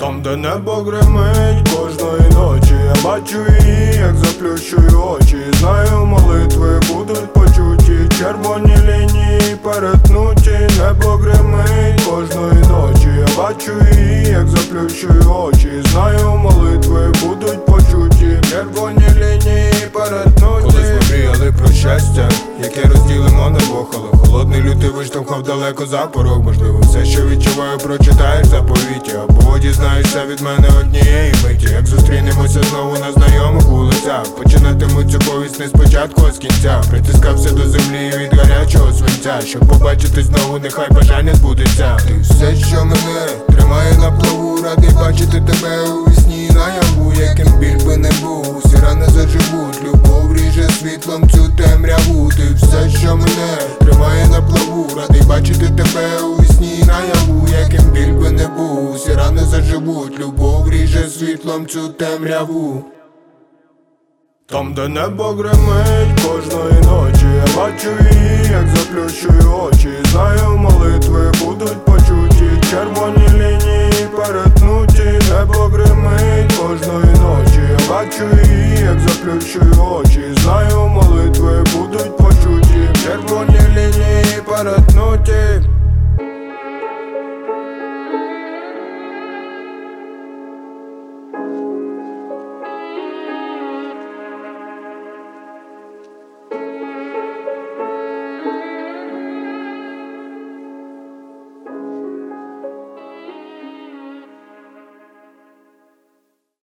Там, де небо гримить кожної ночі, я бачу її, як заплющую очі. Знаю, молитви будуть почуті, червоні лінії перетнуті. Небо гримить кожної ночі, я бачу її, як заплющую очі. Знаю, молитви будуть почуті, червоні лінії перетнуті. Колись ми мріяли про щастя, яке розділимо на двох, але холодний лютий виштовхав далеко за порог. Можливо, все, що відчуваю, прочитаєш заповіті, або дізнаєшся від мене однієї миті. Як зустрінемося знову на знайомих вулицях, починатиму цю повість не спочатку, а з кінця. Притискався до землі від гарячого свинця, щоб побачити знову, нехай бажання збудеться. Ти все, що мене тримає на плаву, радий бачити тебе у вісні наяву. Яким біль би не був, усі рани заживуть, любов ріже світлом цю темряву. Ти все, що мене тримає на плаву, радий бачити тебе у вісні наяву. Яким біль би не був, усі рани заживуть, любов ріже світлом цю темряву. Там, де небо гримить кожної ночі, я бачу її, як заплющую очі. Знаю, молитви будуть почуті, червоні лінії перетнуті. Небо гримить кожної ночі, я бачу її, як заплющую очі. Знаю, молитви будуть почуті, червоні лінії перетнуті.